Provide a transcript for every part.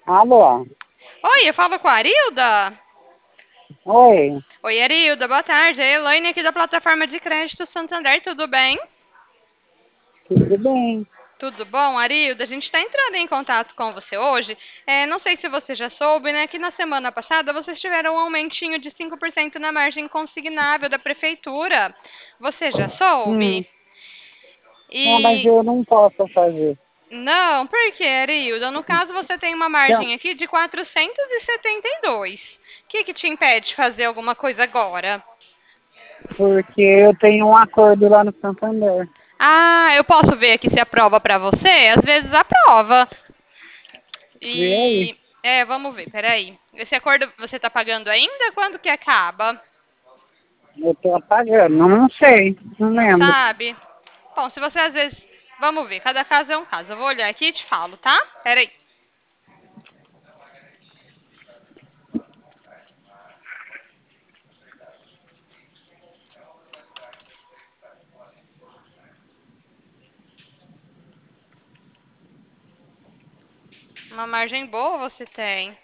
Alô? Oi, eu falo com a Arilda? Oi, Oi, Arilda, boa tarde. É a Elaine aqui da plataforma de crédito Santander, tudo bem? tudo bem? Tudo bom, Arilda? A gente está entrando em contato com você hoje. Não sei se você já soube, né, que na semana passada vocês tiveram um aumentinho de 5% na margem consignável da prefeitura. Você já Hum, soube? mas E eu não posso fazer. não, por quê, Arilda? No caso, você tem uma Então, margem aqui de 472. O que que te impede de fazer alguma coisa agora? porque eu tenho um acordo lá no Santander. Ah, eu posso ver aqui se aprova pra você? Às vezes aprova. Vê aí. Vamos ver, peraí. Esse acordo você tá pagando ainda? Quando que acaba? Eu tô apagando, não sei, não Não lembro. sabe? Bom, se você às vezes. Vamos ver, cada caso é um caso. Eu vou olhar aqui e te falo, tá? Peraí. Uma margem boa você tem.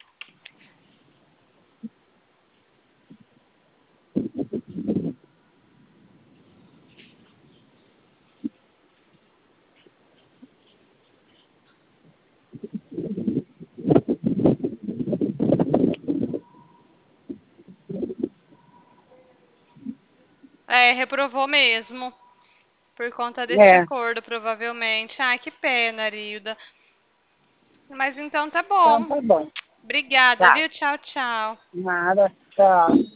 Reprovou mesmo. Por conta deste É, acordo, provavelmente. Ai, que pena, Arilda. Mas então tá então bom. tá bom. Obrigada, Tá, viu? Tchau, tchau. nada, tchau.